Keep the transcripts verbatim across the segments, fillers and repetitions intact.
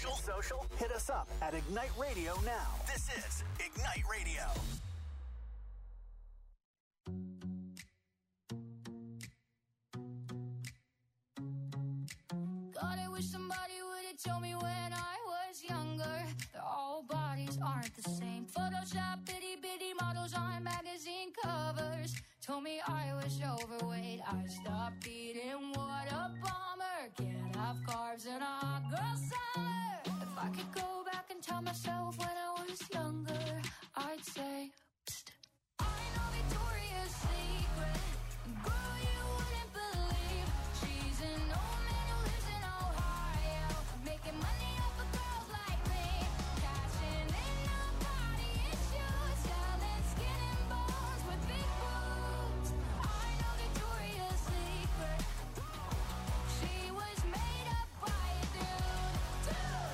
social? Social? Hit us up at Ignite Radio now. This is Ignite Radio. God, I wish somebody would have told me when I was younger that all bodies aren't the same. Photoshop, bitty bitty models on magazine covers told me I was overweight. I stopped eating, what a bummer. Can't have carbs in a hot girl summer. If I could go back and tell myself when I was younger, I'd say, psst, I know Victoria's Secret. Girl, you wouldn't believe she's an old man who lives in Ohio, making money off of girls like me, cashing in on body issues, selling skin and bones with big boobs. I know Victoria's Secret. She was made up by a dude. Dude.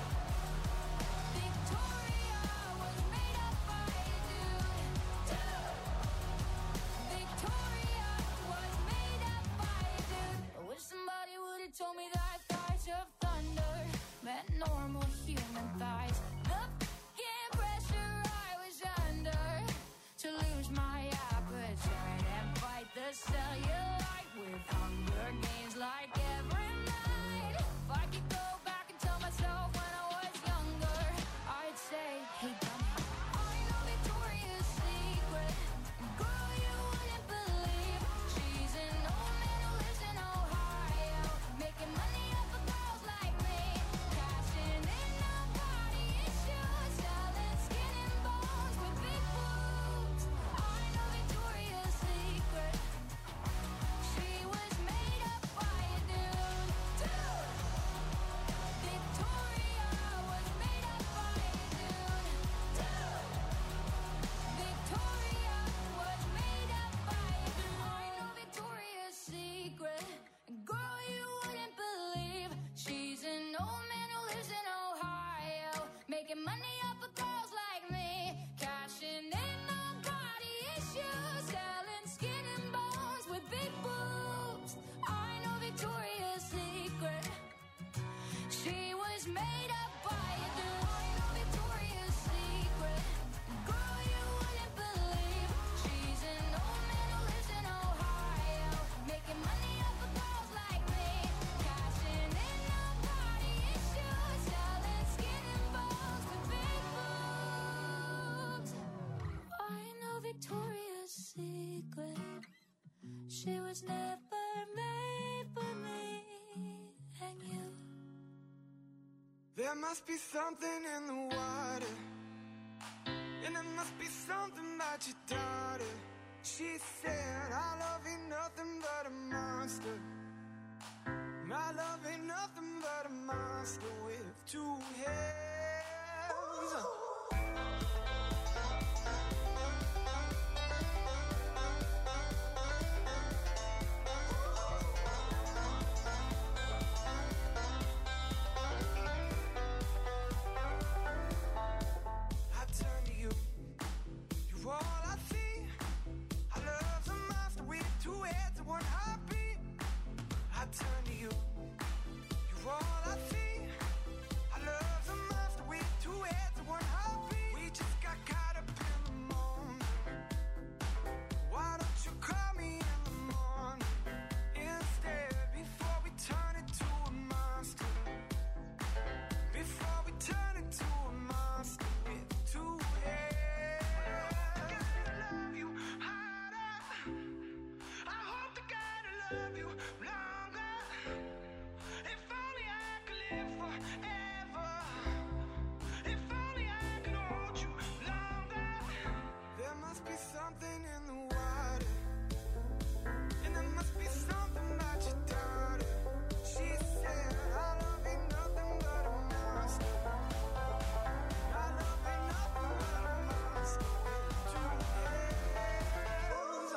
Victoria was made up by a dude. Dude. Victoria was made up by a dude. I wish somebody would have told me that thighs of thunder meant normal human thighs. The f***ing pressure I was under to lose my appetite and fight the cellulite with hunger games like every night. If I could go back and tell myself when I was younger, I'd say, hey dummy, I know Victoria's Secret. Girl, you wouldn't believe she's an old man who lives in Ohio, making money off of girls like me, cashing in on body issues, selling skin and bones with big boobs. I know Victoria's Secret. She was made up by a dude. Dude. Victoria was made up by a dude. Dude. Victoria was made up by a dude. I know Victoria's Secret. Girl, you wouldn't believe she's an old man who lives in Ohio, making money off of girls like me, cashing in on body issues, selling skin and bones with big boobs. I know Victoria's Secret. She was made up by a dude. I know Victoria's Secret. Girl, you wouldn't believe she's an old man who lives in Ohio, making money off of girls like me, cashing in on body issues, selling skin and bones with big boobs. I know Victoria's Secret. She was never made for me and you. There must be something in the water, and there must be something about your daughter. She said, our love ain't nothing but a monster. My love ain't nothing but a monster with two heads. I turn to you, you're all I see. I love the monster with two heads and one heartbeat. I turn to you, you're all I see. I love the monster with two heads and one heartbeat. We just got caught up in the moment. Why don't you call me in the morning instead, before we turn it to a monster? Before we turn it to a monster with two heads. I love you harder. I hope to God I love you longer. If only I could live forever. If only I could hold you longer. There must be something in the water, and there must be something about your daughter. She said, our love ain't nothing but a monster. Our love ain't nothing but a monster with two heads.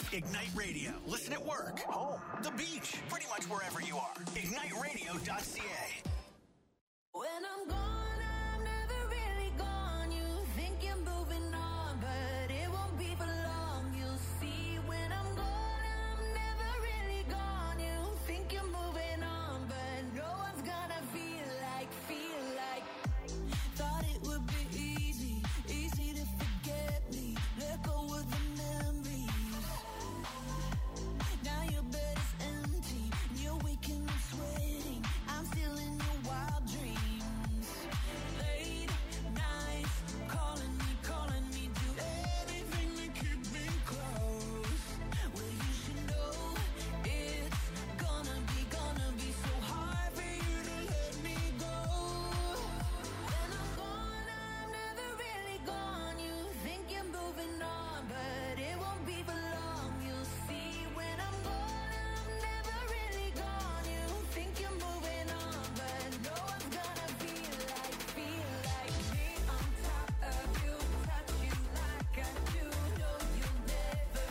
Ignite Radio. Listen at work, home, the beach, pretty much wherever you are. ignite radio dot c a. When I'm gone, I'm never really gone. You think you're moving on, but it won't be for long. You'll see when I'm gone, I'm never really gone. You think you're moving on, but no one's gonna feel like, feel like. Thought it would be easy, easy to forget me. Let go of the memories. Now your bed is empty, and you're waking up sweating. I'm still in your wild dreams. Late nights, calling me, calling me, do anything to keep me close. Well, you should know it's gonna be, gonna be so hard for you to let me go. When I'm gone, I'm never really gone. You think you're moving on, but it won't be for long. You'll see when I'm gone, I'm never really gone. You think you're moving on, but no one's gonna feel like, feel like me on top of you, touch you like I do. No, you'll never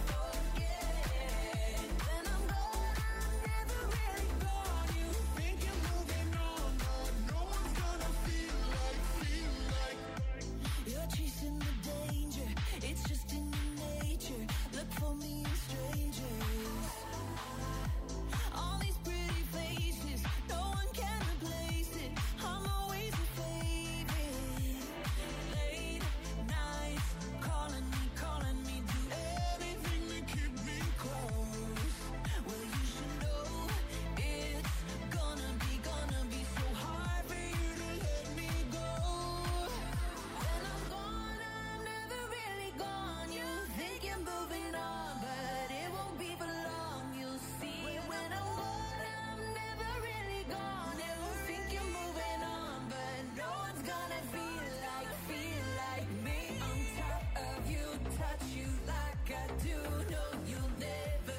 forget. When I'm gone, I'm never really gone. You think you're moving on, but no one's gonna feel like, feel like. You're chasing the danger, it's just in your nature. Look for me in strangers. All these pretty faces, no one can replace it. I'm always your favorite. Late nights, calling me, calling me, do anything to keep me close. Well, you should know it's gonna be, gonna be so hard for you to let me go. When I'm gone, I'm never really gone. You think you're moving on, but it won't be for long. You'll see when I'm gone, I'm never really gone. You think you're moving on, but no one's gonna feel like, feel like me on top of you, touch you like I do. No, you'll never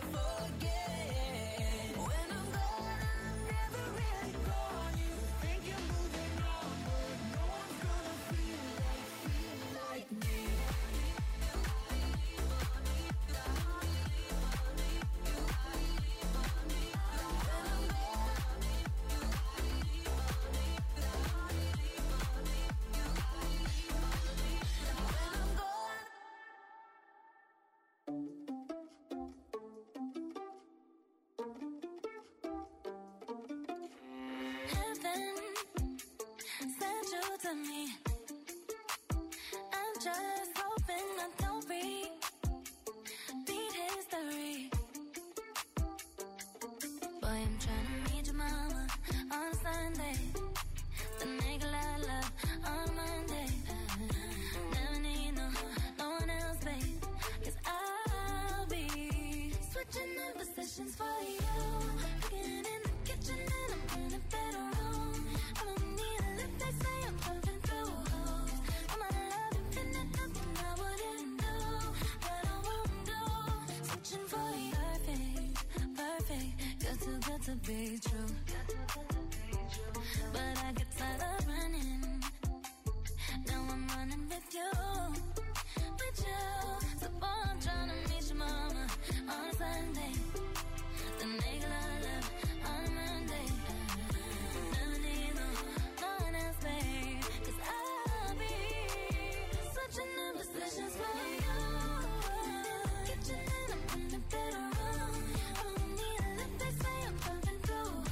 forget. When I'm gone, I'm never really gone. You think you're moving on, but no one's gonna feel like, feel like me. Heaven sent you to me. I'm just hoping I don't repeat history. Boy, I'm trying to meet your mama on Sunday. Then make a lot of love on Monday. Never need no, no one else, babe. Cause I'll be switching in positions for you. Cooking in the kitchen and I'm in a better room. I don't need a lift, they say I'm pumping through holes. I'm out of love, infinite, nothing I wouldn't do, but I won't do. Switching for you, perfect, perfect, good too good to be true. But I get tired of running. Now I'm running with you, with you. So boy, I'm trying to meet your mama on Sunday. Then make a lot of love on Monday. Never need no, no one else, babe. Cause I'll be switching in positions for you. Kitchen and I'm in a better room. I don't need a lift, they say I'm pumping through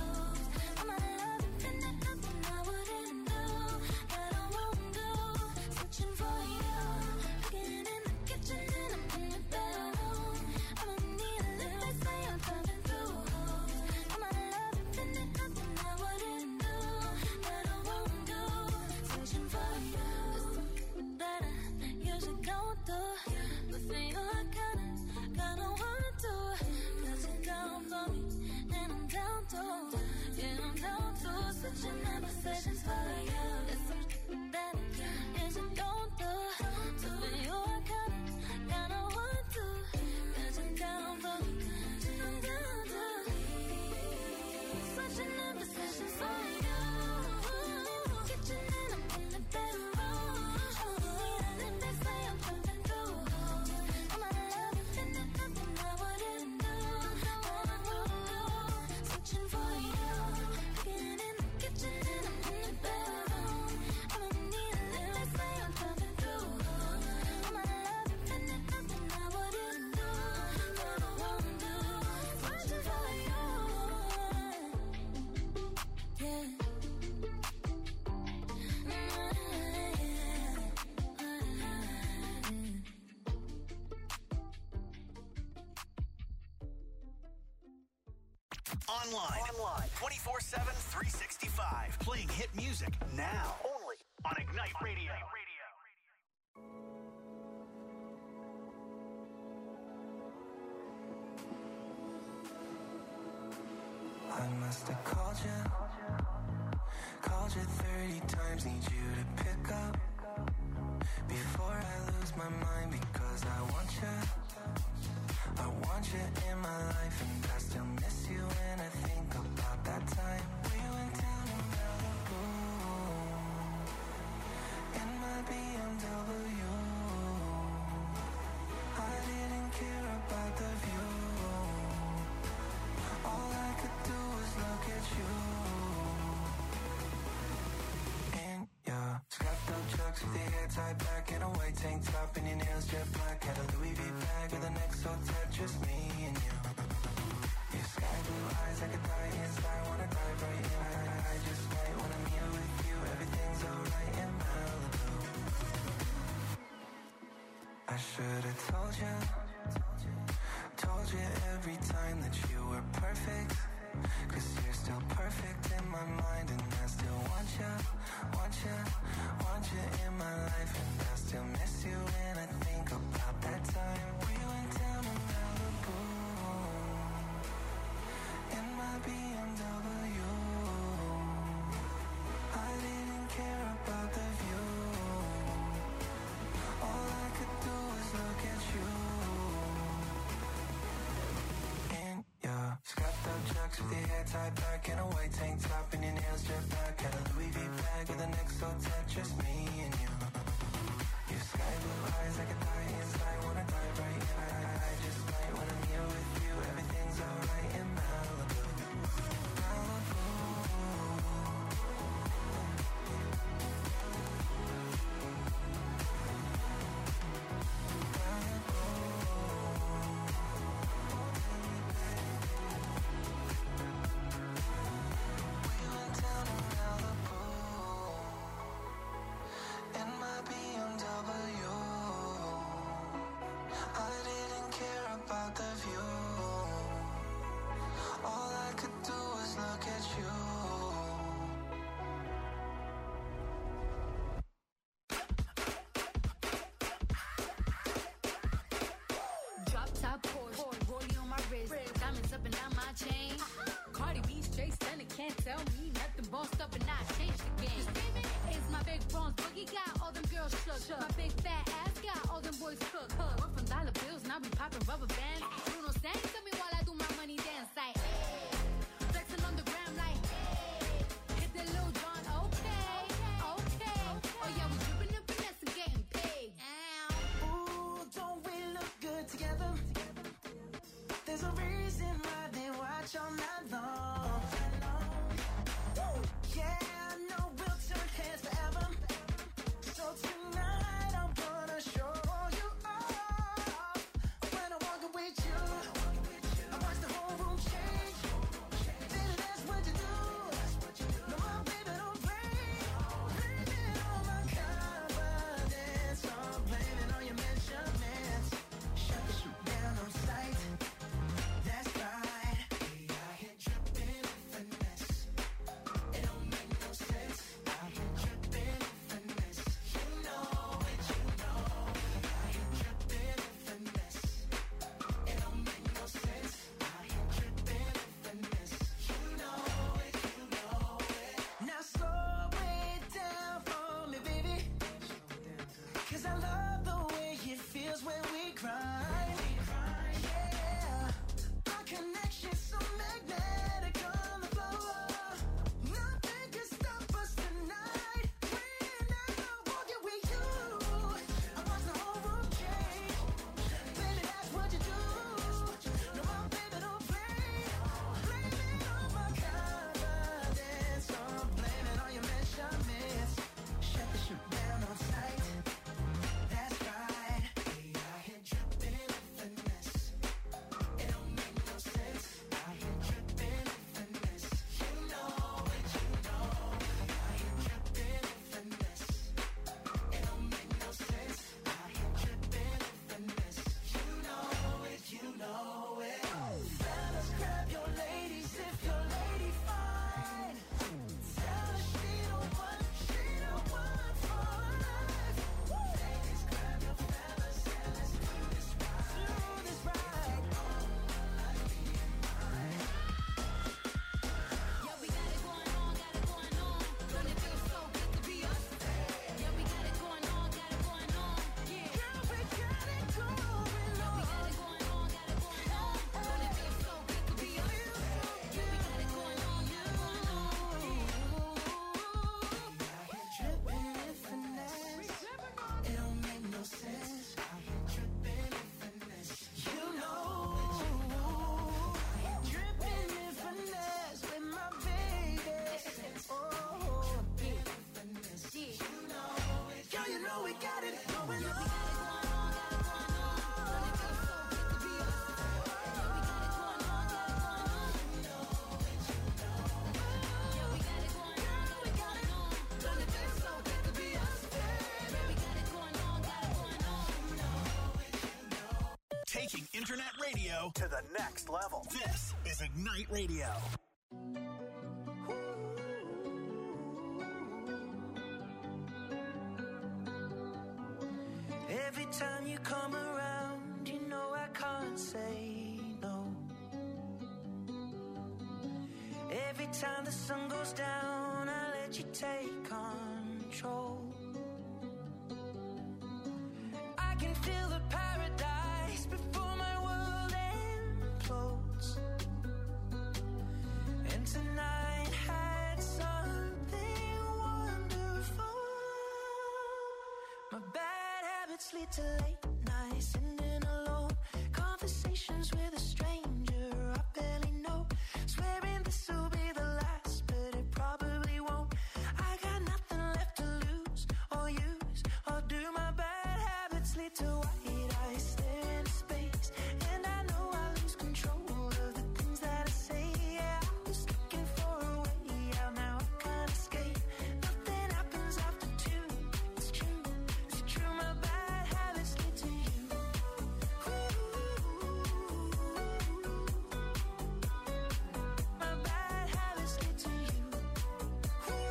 online. Online. twenty-four seven, three sixty-five. Playing hit music now. Only on Ignite Radio. I must have called you, called you thirty times, need you to pick up before I lose my mind, because I want you, I want you in my life, and I still miss you when I think about that time we went down to Malibu in my B M W. I didn't care about the view, all I could do was look at you. In your scuffed up chucks with your hair tied back and a white tank top and your nails jet black. Had a Louis V bag with an X O tat, just me and you. Your sky blue eyes, I could die inside, wanna dive right in. I, I just might when I'm here with you, everything's alright in Malibu. I should've told you, told you every time that you were perfect, cause you're still perfect in my mind, and I still want you, want you, want you in my life, and I still miss you when I think about that time we went down to Malibu in my B M W. I didn't care about the view, all I could do was look at you. In your scuffed up chucks with your hair tied back and a white tank top and your nails jet black. Had a Louis V bag with an X O tat, just me and you. Your sky blue eyes, I could die inside, wanna dive right in. I, I, I just might when I'm here with you, everything's alright in Malibu. Malibu. When I walk away internet radio to the next level. This is Ignite Radio. Every time you come around, you know I can't say no. Every time the sun goes down, I let you take control. I can feel the paradise before my world implodes. And tonight had something wonderful. My bad habits lead to late nights, sitting alone, conversations with a stranger I barely know, swearing this will be the last, but it probably won't. I got nothing left to lose or use or do. My bad habits lead to white eyes staring into space, and I know I lose control of the things that I say. Yeah, I was looking for a way out, now I can't escape. Nothing happens after two. It's true, it's true. My bad habits lead to you. Ooh. My bad habits lead to you. Ooh.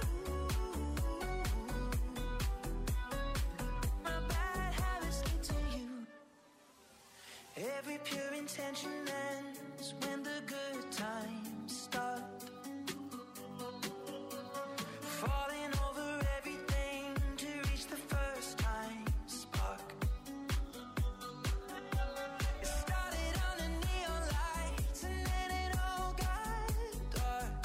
My bad habits lead to you. Every pure intention ends when the good times start. Falling over everything to reach the first time spark. It started under neon lights and then it all got dark.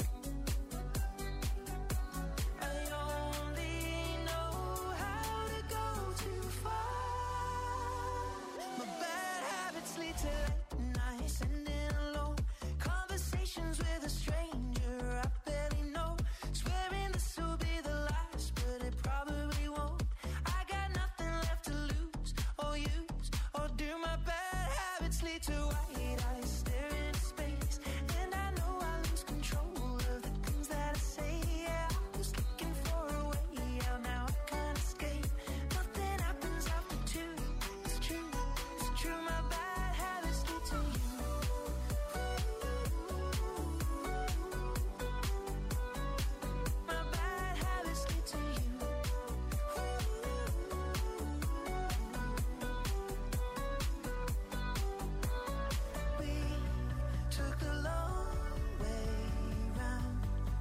I only know how to go too far. My bad habits lead to late nights, sitting alone, conversations with a stranger I barely know, swearing this will be the last, but it probably won't. I got nothing left to lose or use or do. My bad habits lead to white eyes staring into space, and I know I lose control of the things that I say. Yeah, I was looking for a way out, now I can't escape. Nothing happens after two. It's true, it's true. My bad habits lead to you. My bad habits lead to you. We took the long way round,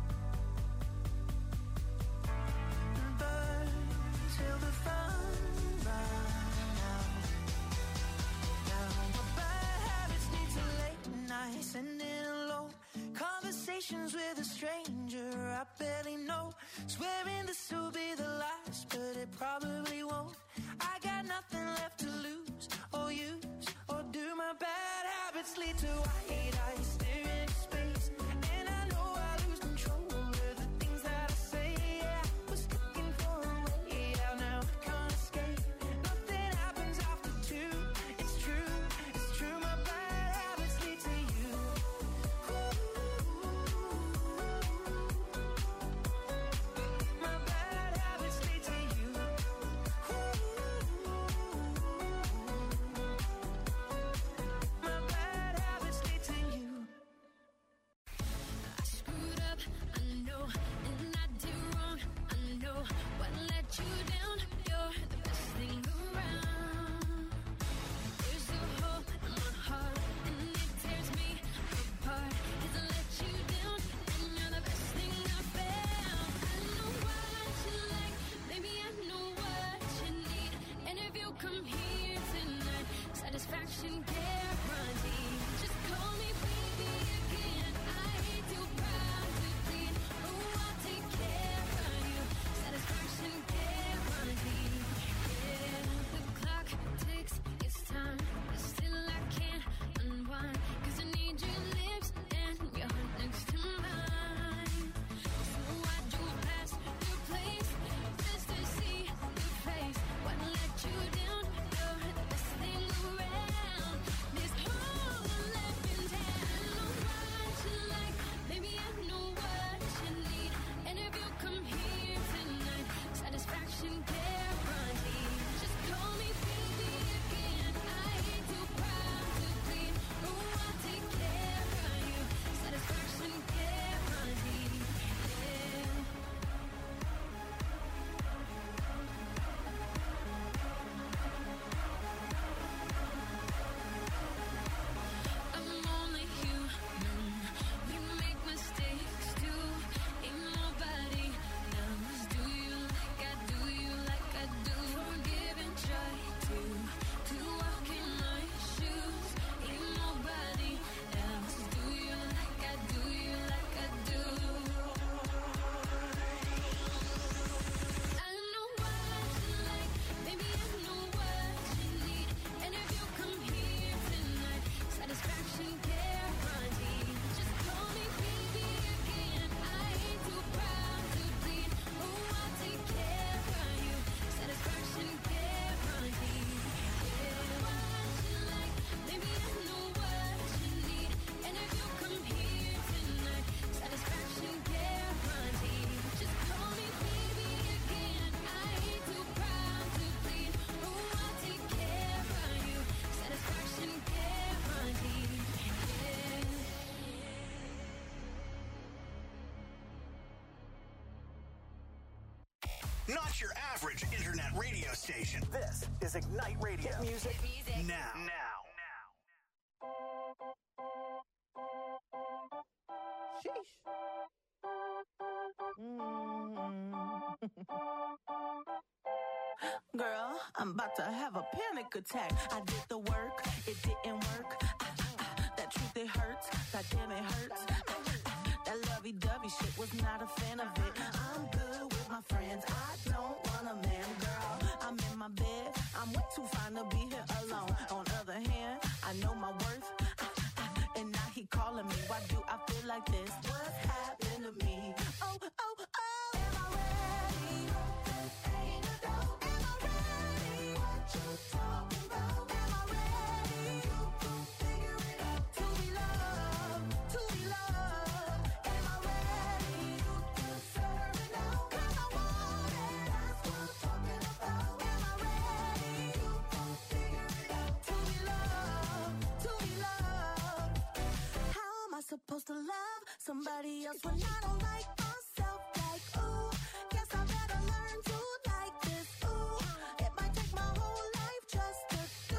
burn till the fun ran out. Now my bad habits lead to late nights, sitting alone, conversations with a stranger I barely know, swearing this will be the last, but it probably won't. I got nothing left to lose or use or do. My bad habits lead to white eyes staring into space, and I know I lose control of the things that I say. Yeah, I was looking for a way out, now I can't escape. Nothing happens after two. It's true, it's true. My bad habits lead to you. My bad habits lead to you. My bad habits lead to you. not your average internet radio station. This is Ignite Radio. Hit music, music. now. Now. Sheesh. Girl, I'm about to have a panic attack. I did the work, it didn't work. Ah, ah, ah, that truth, it hurts. God damn, it hurts. Ah, ah, ah, that lovey-dovey shit was not a fan of it. I'm good with my friends. I don't want a man, girl. I'm in my bed. I'm way too fine to be here alone. On other hand, I know my worth. Ah, ah, ah, and now he calling me. Why do I feel like this? What's happened to me? Oh, oh, oh. Am I ready? Ain't a doubt. Am I ready? What you talking about? Am I ready? You can figure it out. To be loved, to be loved. Am I ready? You deserve it now. 'Cause I want it. That's what I'm talking about. Am I ready? You can figure it out. To be loved, to be loved. How am I supposed to love somebody else when I don't like myself? Like, ooh, guess I better learn to like this. Ooh, it might take my whole life just to do.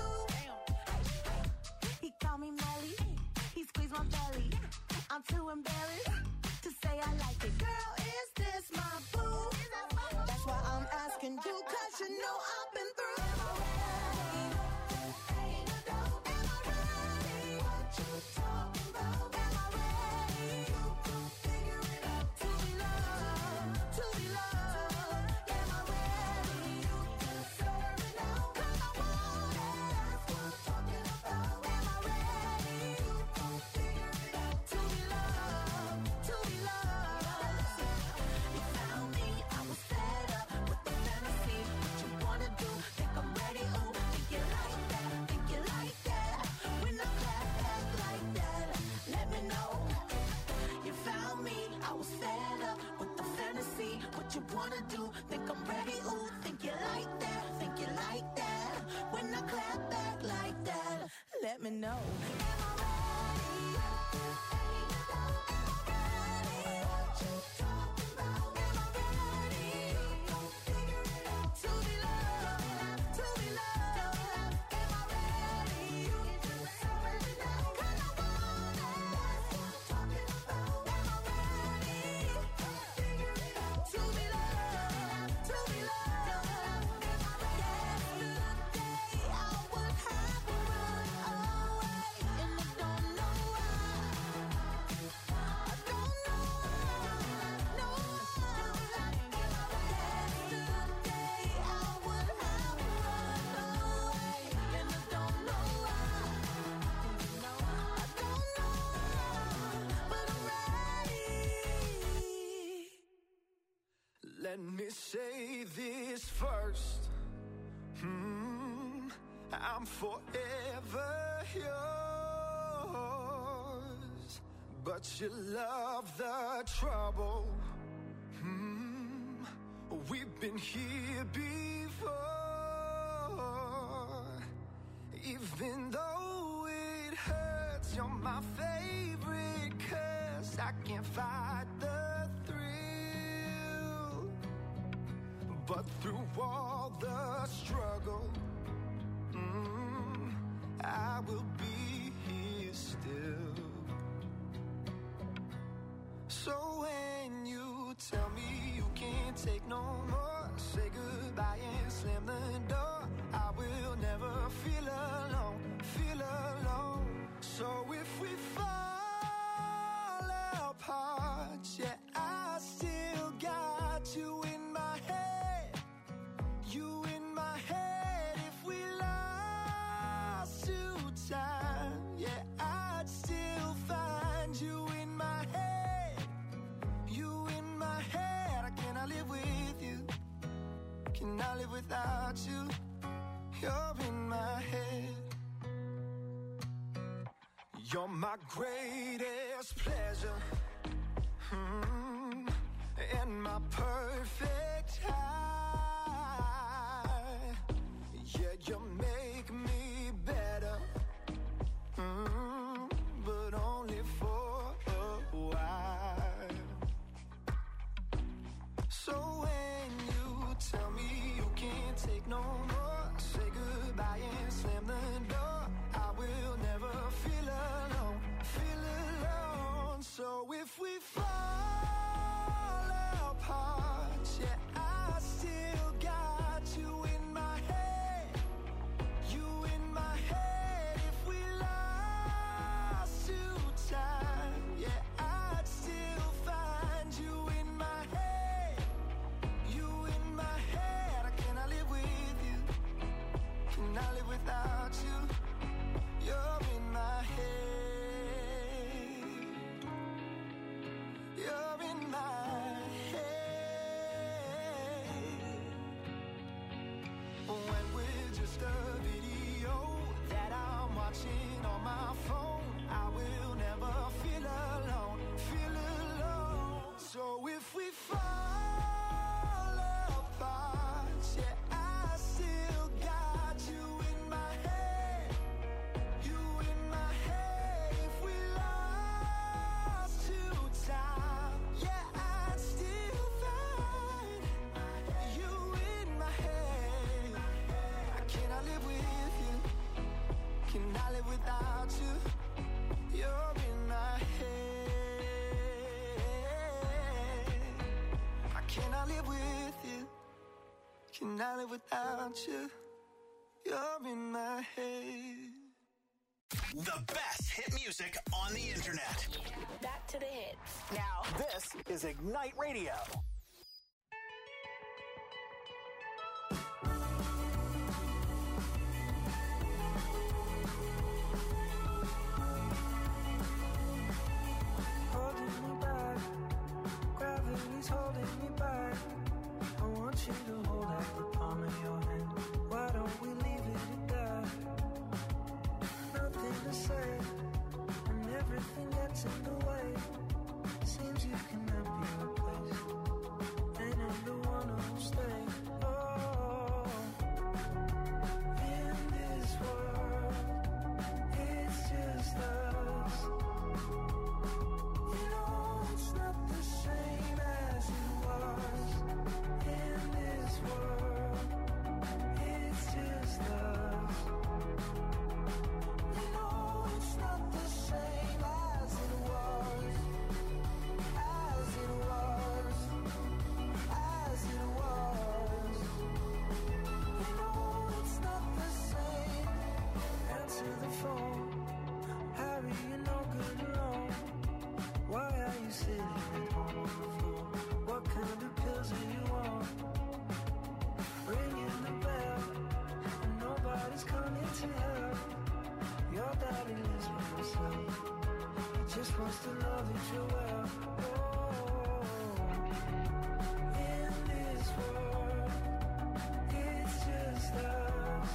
He called me Melly, he squeezed my belly. I'm too embarrassed to say I like it. Girl, is this my boo? That's why I'm asking you, 'cause you know I've been through. Am I ready? Ain't a doubt. Am I ready? What you talking about? Am I ready? You can figure it out. To be loved, to be loved. Am I ready? You deserve it now. 'Cause I want it. That's what I'm talking about. Am I ready? You can figure it out. To be loved, to be loved. You found me, I was fed up with the fantasy. What you wanna do? Think I'm ready? Ooh, think you like that? Think you like that? When I clap back like that, let me know. You found me, I was fed up with the fantasy. What you wanna do? Think I'm ready? Ooh, think you like that? Think you like that? When I clap back like that, let me know. Am I ready? Ain't a doubt. Am I ready? What you talking about? Am I ready? Don't figure it out. To be loved, to be loved. Am I ready? You deserve it now. 'Cause I want it. That's what I'm talking about. Am I ready? Don't figure it out. To be loved, to be loved. Am I ready? Yesterday I would have run away, and I don't know why. I don't know why. No. Yesterday I would have run away, and I don't know why. I don't know why, but I'm ready. Let me say this first. Hmm, I'm forever yours, but you love the trouble. Hmm, we've been here before. Even though it hurts, you're my favorite curse. I can't fight the thrill, but through all the struggle, mm, I will be here still. So when you tell me you can't take no more, say goodbye and slam the door. I will never feel alone, feel alone. So if we fall apart, yeah, I still got you in my head. You in my head. If we lost to time, yeah, I'd still find you in my head. You in my head. I cannot live with you. Can I live without you? You're in my head. You're my greatest pleasure, hmm, and my perfect high. Yeah, you make me better, hmm, but only for a while. So when you here. Can I live without you? You're in my head. The best hit music on the internet. Back to the hits. Now, this is Ignite Radio. Holding me back, gravity's holding me back. I want you to hold out the palm of your hand. Why don't we leave it at that? Nothing to say, and everything gets in the way. Seems you cannot be replaced, and I'm the one who'll stay. Oh, in this world, it's just us. You know it's not the same as it was. In this world, it's just us. You know it's not the same as it was. As it was. As it was. You know it's not the same. Answer the phone. Harry, you're no good alone. Why are you sitting at home on the floor? What kind of pills are you on? Ringing the bell, and nobody's coming to help. Your daddy lives by himself. He just wants to know that you're well. Oh, in this world, it's just us.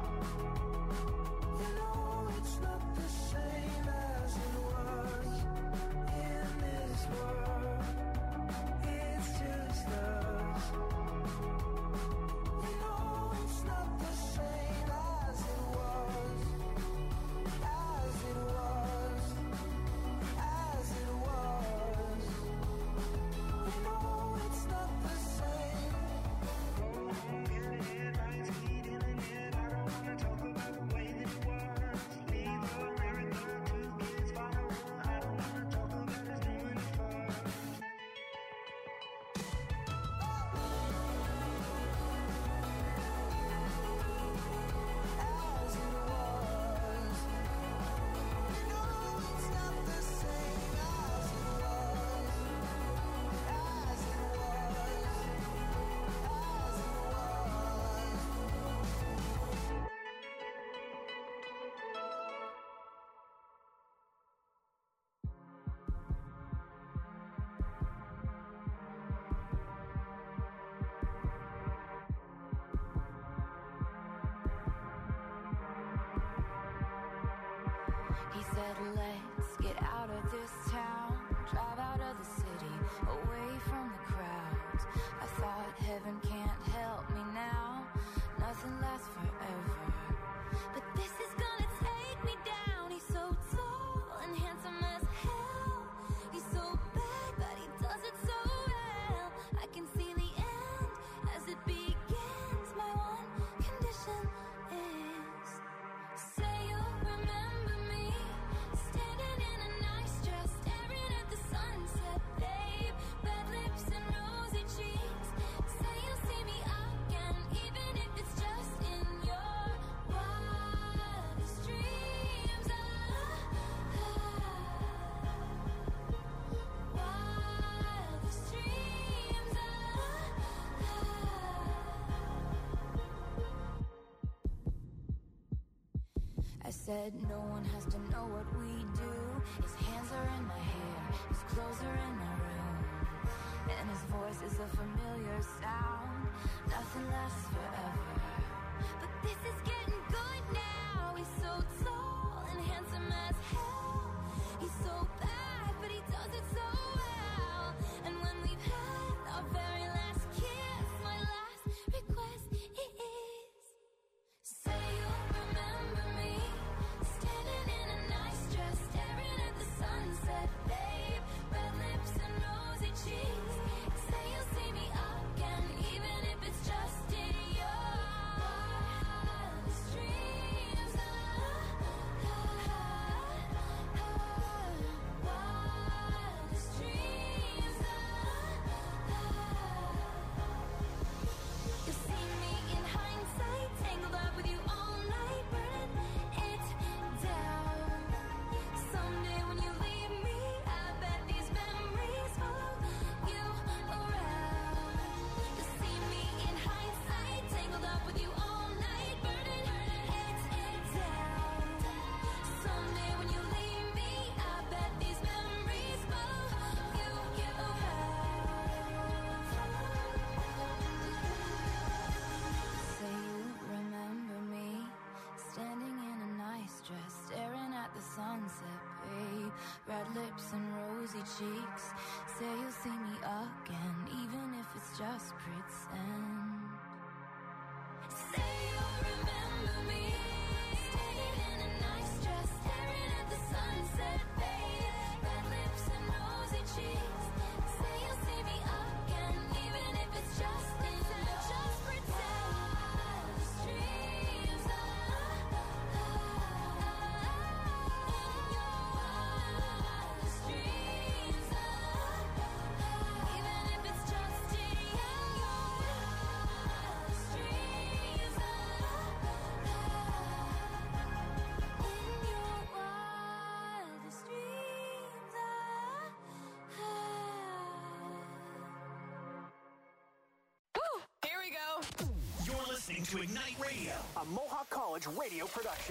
You know it's not the same as it was. In this world, it's just us. You know it's not the same as it was. As it was. As it was. You know it's not the same. Getting headlights, heat in the net. I don't wanna talk about the way that it was. Leave America, two kids follow. I don't wanna talk about us doing it first. As it was. You know it's not the same as it was. As it was. As it was. He said, let's get out of this town, drive out of the city, away from the crowds. I thought heaven can't help me now, nothing lasts forever. But this is gonna take me down. He's so tall and handsome as hell. He's so bad, but he does it so well. I can see the end as it begins. My one condition is, say you'll remember me, standing in a nice dress, staring at the sunset, babe. Red lips and rosy cheeks. Say you'll see me again, even if it's just in your wildest dreams. Wildest dreams. I said no one has to know what we do. His hands are in my hair, his clothes are in my room, and his voice is a familiar sound. Nothing lasts forever, but this is getting good now. He's so tall and handsome as hell. He's so bad, but he does it so well. And when we've had our very last kiss, my last request is, say you'll remember me, standing in a nice dress, staring at the sunset, babe. Red lips and rosy cheeks. Say you'll see me again, even cheeks. Say you'll see me again, even if it's just pretend. Say you'll remember me, standing in a nice dress, staring at the sunset, babe. Red lips and rosy cheeks. Say you'll see me again, even if it's just pretend. Just pretend. Dreams are in your wildest dreams are, even if it's just in your wildest dreams are, in your wildest dreams are. Here we go. You're listening to Ignite Radio, a Mohawk College radio production.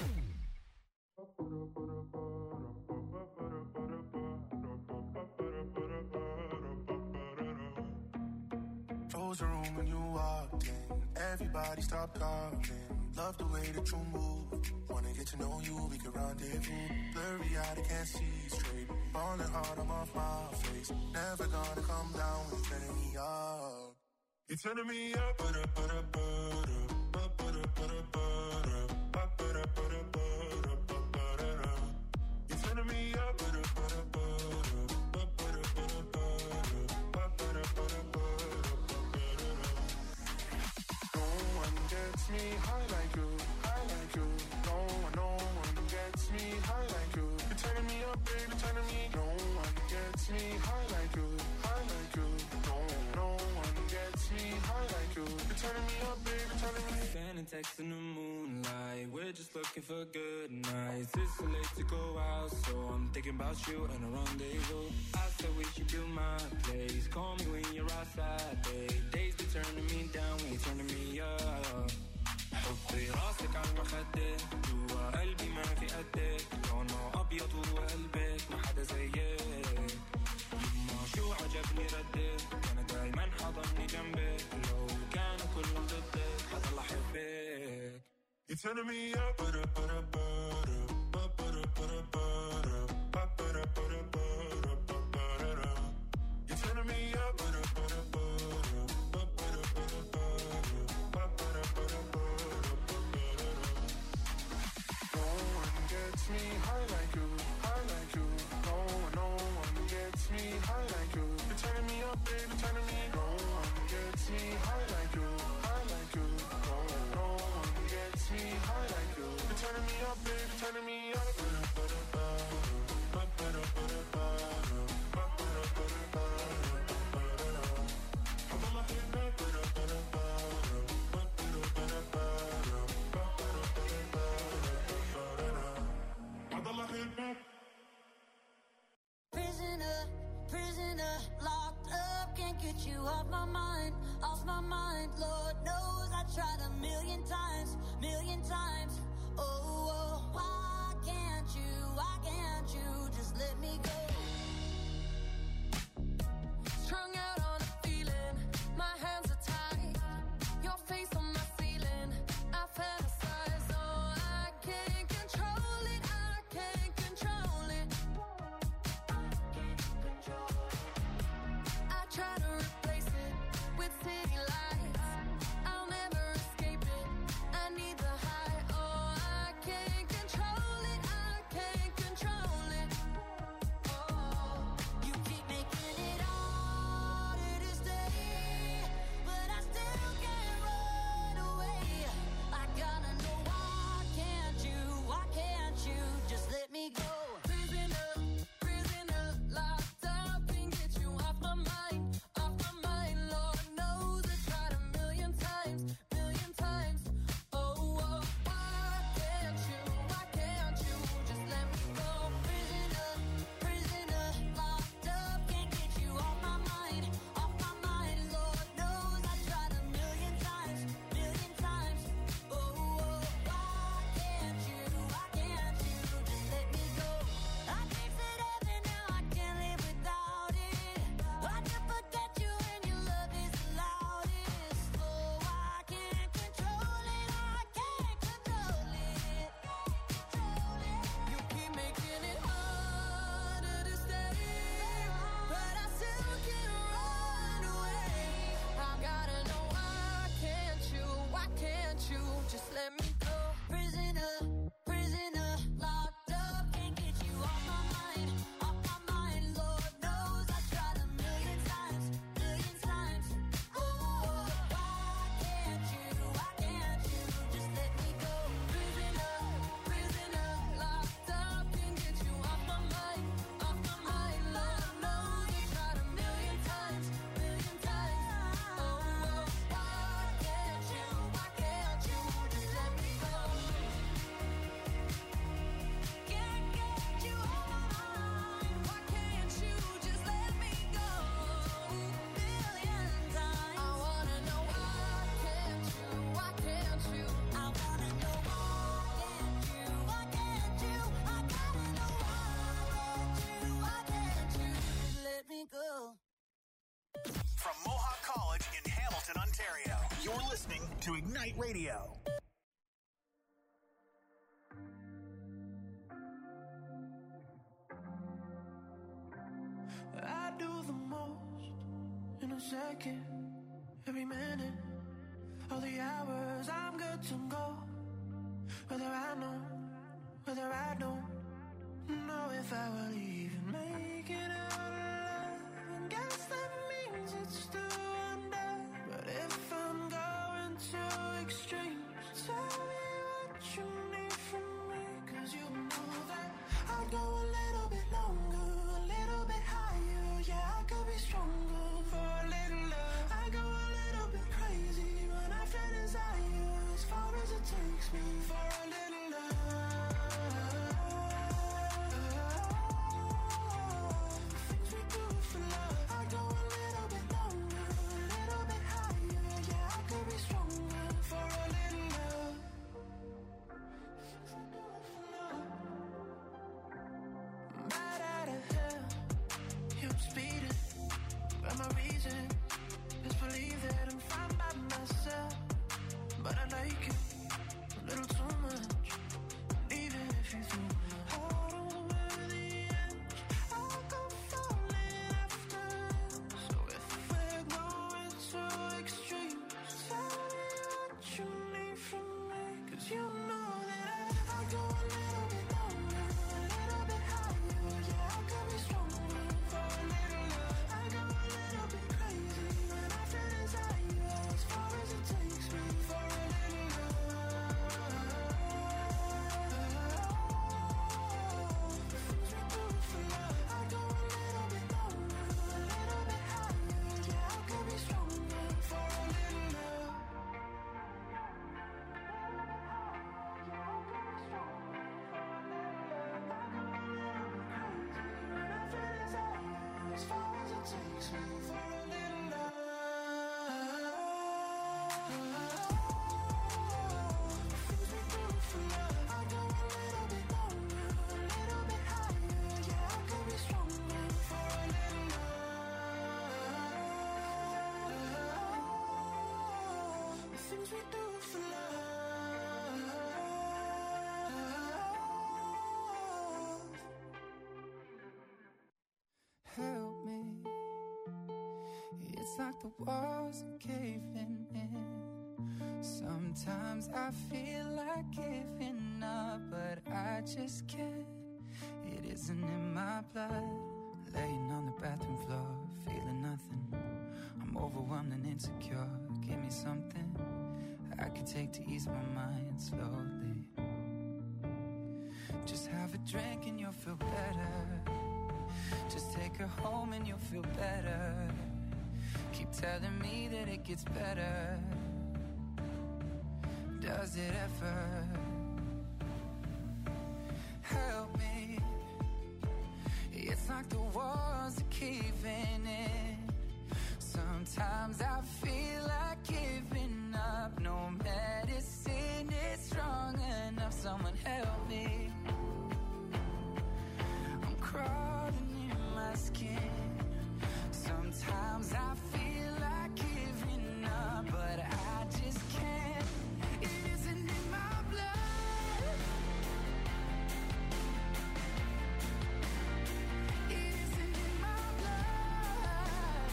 Close the room when you walked in. Everybody stop talking. Love the way that you move. Wanna get to know you, we can rendezvous. Blurry eyed, I can't see straight. Falling hard, I'm off my face. Never gonna come down when you're turning me up. You're turning me up, but up, but up, but up, but up, but up, but up, but up, but up. You're turning me up, but up, but up, but up, but up, but up, but up, but up. No one gets me high like you, high like you. No one, no one gets me high like you. You're turning me up, baby, turning me. No one gets me high like you, high like you. No, no one gets me high like you. You're turning me up, baby, turning me. Sending texts in the moonlight. We're just looking for good nights. It's too late to go out, so I'm thinking about you and a rendezvous. I said we should do my place. Call me when you're outside, babe. Days be turning me down when you're turning me up. حطي راسك على المخدة جوا قلبي ما في قدك لونه أبيض وقلبك ما حدا زيك يما شو عجبني ردك أنا دايما حضني جنبك لو كانوا كلهم ضدك حضل أحبك. You're turning me up, but up, but up, but up, but up, but up, but up, but up, but up, but up, but up. You're turning me up, but up, but up, but up, but up, but up, but up, but up, but up. No one gets me high like you, high like you. No one, no one gets me high like you. You're turning me up, baby, turning me. No one gets me high like you, high like you. No, no one gets me high like you. You're turning me up, baby, turning me up. Prisoner, prisoner, locked up, can't get you off my mind, off my mind. Lord knows I tried a million times, million times. Oh, oh, why can't you, why can't you just let me go? Strung out on a feeling, my hands are tied, your face on my ceiling, I fantasize, oh, I can't control it, I can't control it. I try to replace it with city lights. I'll never escape it. I need the high. Oh, I can't control it. I can't control it. Oh, You're listening to Ignite Radio. I do the most in a second, every minute of the hours. I'm good to go, whether I know, whether I don't know if I will even make it out alive. And guess that means it's still under. But if I'm going to extremes, tell me what you need from me, 'cause you know that I'd go a little bit longer, a little bit higher. Yeah, I could be stronger for a little love. I go a little bit crazy when I feel desire, as far as it takes me for a little love. Things we do for love. I go a little bit longer, a little bit higher. Yeah, I could be stronger for a little love. Things we do for love. Right out of hell, yeah, I'm speeding, but my reason is believe that I'm fine by myself. But I like it a little too much, even if you threw my heart over the edge, I'll go falling after. So if we're going to extremes, tell me what you need from me, 'cause you know that I, I go a little bit longer, a little bit higher. Yeah, I could be stronger for a little love. I go a little bit crazy when I feel desire, as far as it takes me for a little love. The things we do for love. I go a little bit longer, a little bit higher. Yeah, I could be stronger for a little love. As far as it takes me for a little love. Things we do for love. I go a little bit longer, a little bit higher. Yeah, I could be stronger for a little love. The things we do for love. Help me. It's like the walls are caving in. Sometimes I feel like giving up, but I just can't. It isn't in my blood. Laying on the bathroom floor, feeling nothing. I'm overwhelmed and insecure. Give me something I can take to ease my mind slowly. Just have a drink and you'll feel better. Just take her home and you'll feel better. Keep telling me that it gets better. Does it ever? Help me. It's like the walls are caving in. Sometimes I feel like giving up. No medicine is strong enough. Someone help me. I'm crawling in my skin. Sometimes I feel like giving up, but I just can't. It isn't in my blood. It isn't in my blood.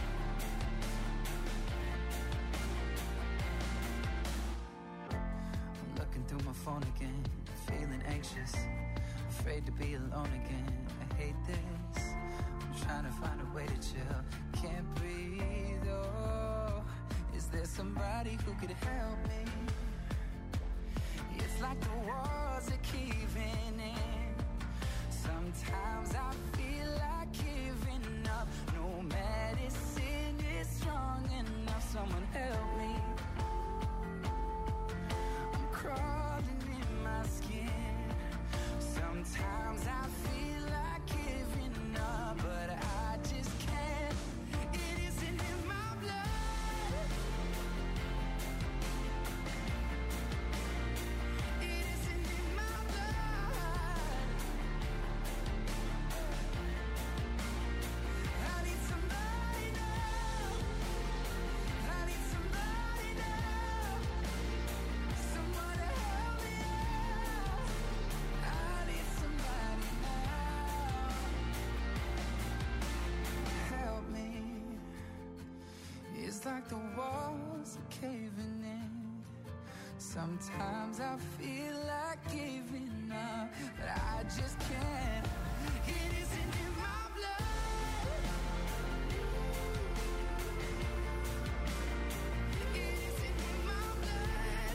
I'm looking through my phone again, feeling anxious, afraid to be alone again. I hate this. I'm trying to find a way to chill. Can't breathe, oh. Is there somebody who could help me? It's like the walls are caving in. Sometimes I feel like giving up. No medicine is strong enough. Someone help me. I'm crawling in my skin. Sometimes I feel like giving up, but I just can't. It isn't in my blood. It isn't in my blood. I need somebody now. I need somebody. the walls are caving in. Sometimes I feel like giving up, but I just can't. It isn't in my blood. It isn't in my blood.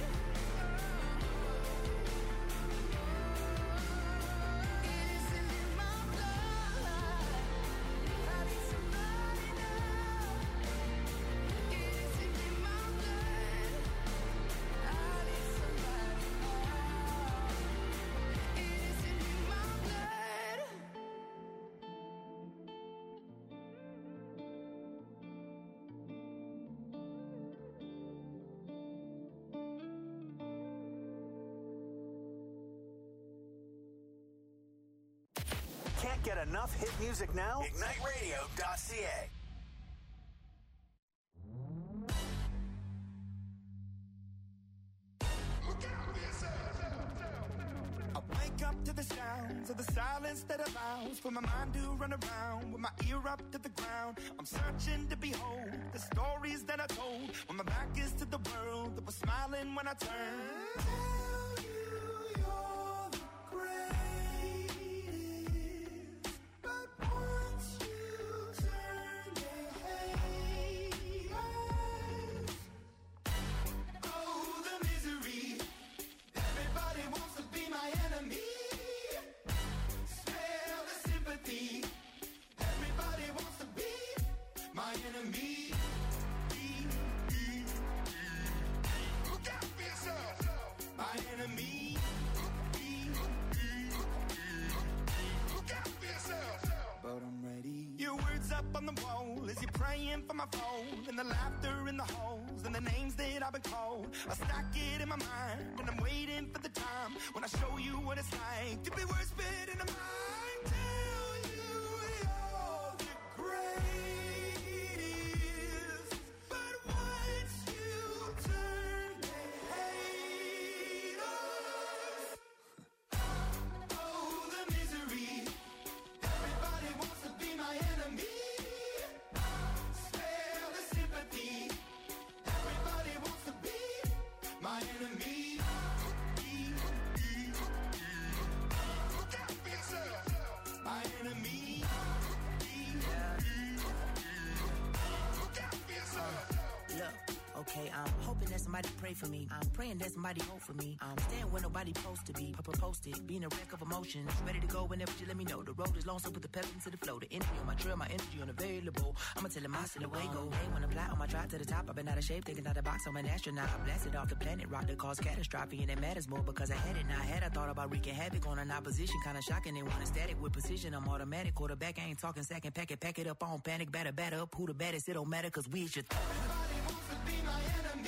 It isn't in my blood. I need somebody now. It isn't in my blood. I need somebody now. It isn't in my blood. Can't get enough hit music now? Ignite Radio dot C A. I wake up to the sounds of the silence that allows for my mind to run around with my ear up to the ground. I'm searching to behold the stories that I told when my back is to the world that was smiling when I turned. Tell you you're the greatest, but once you turn, they hate us. Oh, the misery. Everybody wants to be my enemy. Smell the sympathy. Everybody wants to be my enemy. Look out for yourself. My enemy. Look out for yourself. But I'm ready. Your words up on the wall as you're praying for my phone, and the laughter in the halls, and the names that I've been called. I stack it in my mind, and I'm waiting for the time when I show you what it's like to be worse fit in a mind. Tell you you're the greatest, but once you turn, they hate us. Oh, the misery. Everybody wants to be my enemy. Spare the sympathy. Everybody wants to be my enemy. Look out for yourself. My enemy. Look out for yourself. Look, okay, I'm hoping that somebody pray for me. I'm praying that somebody hope for me. I'm staying where nobody supposed to be. Papa posted, being a wreck of emotions. Ready to go whenever you let me know. The road is long, so put the pedal into the flow. The energy on my trail, my energy unavailable. I'ma tell him I see the way go. Hey, when I fly on my drive to the top, I've been out of shape, thinking out the box. I'm an astronaut. I blasted off the planet, rock that caused catastrophe, and it matters more because I had it. Now I had I thought about wreaking havoc on an opposition, kinda shocking. They want static with precision. I'm automatic, quarterback. I ain't talking second, pack it, pack it up on panic, batter, batter up. Who the baddest? It don't matter, cause we should. Everybody wants to be my enemy.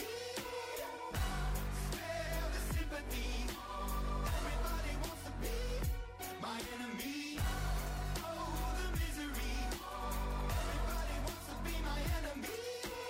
Spare the sympathy. Everybody wants to be my enemy. Oh, the misery. Everybody wants to be my enemy.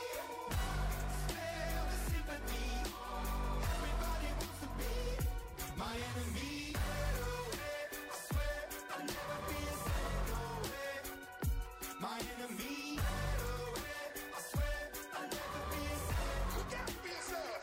Spare the sympathy. Everybody wants to be my enemy. I swear I'll never be a second way. My enemy. I swear I'll never be a second. Look out for yourself.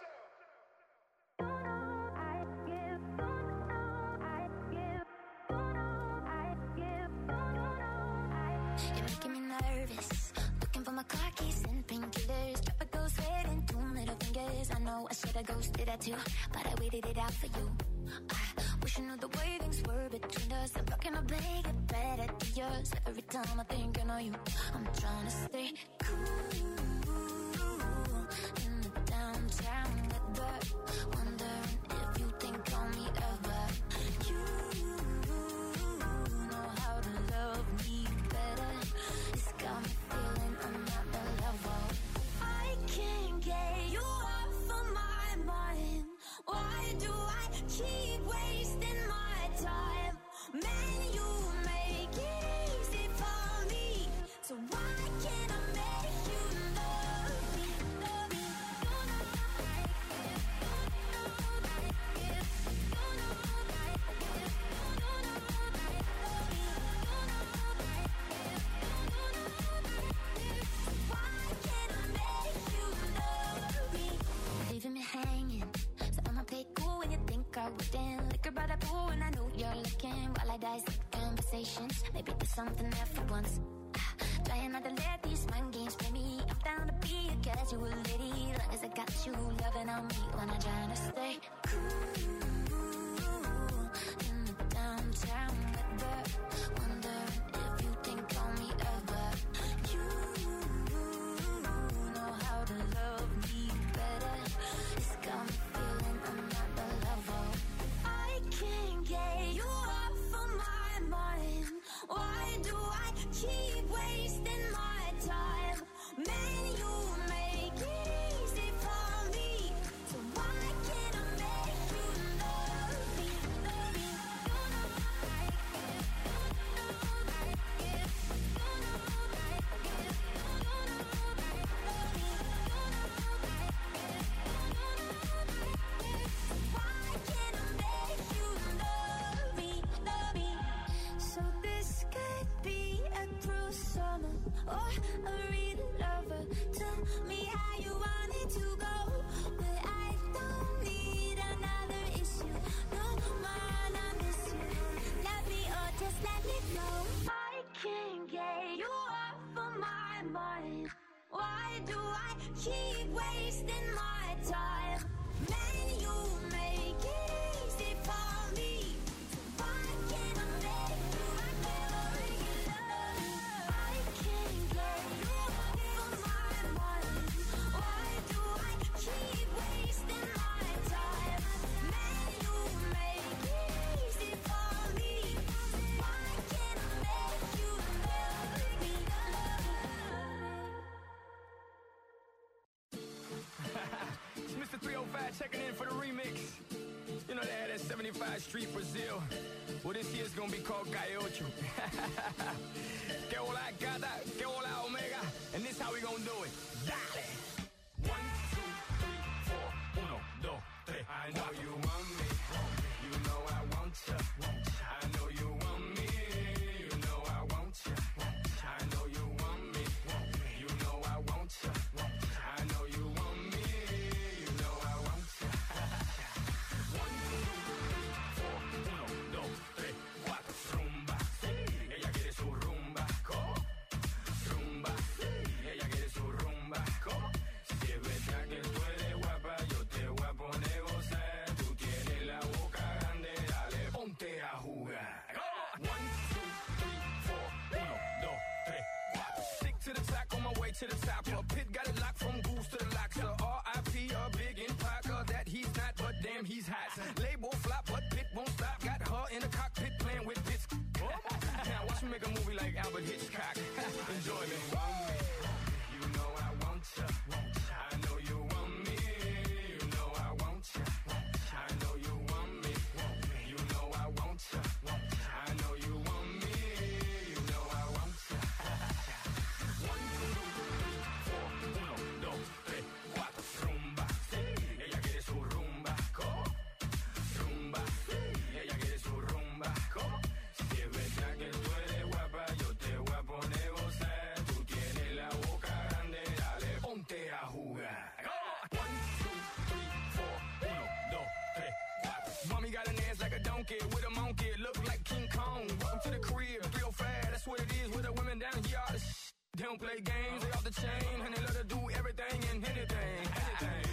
You're making me nervous. Looking for my car keys and painkillers. Drop a ghost red and two middle fingers. I know I should have ghosted that too, but I waited it out for you. I wish I knew the way things were between us. I'm rocking my play, get better to yours. Every time I think I know you, I'm trying to stay cool in the downtown weather. Wondering if you think on me ever. You know how to love me better. It's got me feeling I'm not the level. I can't get you off of my mind. Why do I keep wasting my time? Man, you make it easy for me. So why can't I make you love me? Love me. You know I get, you know I get, you know I get, you know I love you. You know I get, you know I get. Why can't I make wooden liquor by the pool, and I know you're looking while I dissect conversations. Maybe there's something there for once. Ah, trying not to let these mind games play me. I'm down to be a casual lady, long as I got you loving on me when I'm trying to stay cool in the downtown weather. Wondering if you think on me ever. You know how to love me better. It's got me feeling I'm not the lover. I can't get you off of my mind. Why do I keep wasting my time? Man, you make it easy for me. So why can't I make you love me? Love me. You know I like it. You know I like it. You know I like it. You know I like it. Love me. You know I like it. You know I like it. So why can't I make you love me? Love me. So this could be a cruel summer or a real lover. Tell me how you want it to go, but I don't need another issue. No man, I miss you. Love me or just let me go. I can't get you off of my mind. Why do I keep wasting my time? Man, you make it easy for me. So why can't I make you love me? I can't get you off of my mind. Why do I keep wasting my time? Man, you make it easy for me. So why can't I make you love me? It's Mister three oh five checking in for the remix. You know they had that seventy-five Street Brazil. Well, this year's gonna be called Calle Ocho. Que hola gata, que hola omega. And this how we gonna do it. Dale! One, two, three, four. Uno, dos, tres. I know you want me. You know I want ya. I know you want me. You know I want ya. I know you want me. You know I want ya. I know you want me. You know I want ya. One, two, three, four. Uno, dos, tres, cuatro. Rumba, sí. Ella quiere su rumba. Co. Rumba, sí. Ella quiere su rumba. Co. Si es verdad que tú eres guapa, yo te voy a poner gozar. Tú tienes la boca grande, dale, ponte a jugar. One, two, three, four. Uno, dos, tres, cuatro. Stick to the track on my way to the top. A pit got it locked from goose to the locks. So R I P a big in Parker that he's not, but damn he's hot. Label flop, but Pit won't stop. Got her in the cockpit playing with bits. Now watch me make a movie like Albert Hitchcock. Enjoy me. You know I want ya. I know you want me. You know I want ya. I know you want me. You know I want ya. I know you want me. You know I want ya. One, two, three, four. Uno, dos, tres, cuatro. Rumba, sí. Ella quiere su rumba. Co. Rumba, sí. Ella quiere su rumba. Co. Si es verdad que tú eres guapa, yo te voy a poner gozar. Tú tienes la boca grande, dale, ponte a jugar. One, two, three, four. Uno, dos, tres, cuatro. Mommy got an ass like a donkey with a monkey. Look like King Kong. Welcome to the crib. three oh five, that's what it is with the women down here. All the sh- They don't play games, they off the chain. And they let her do everything and anything, anything.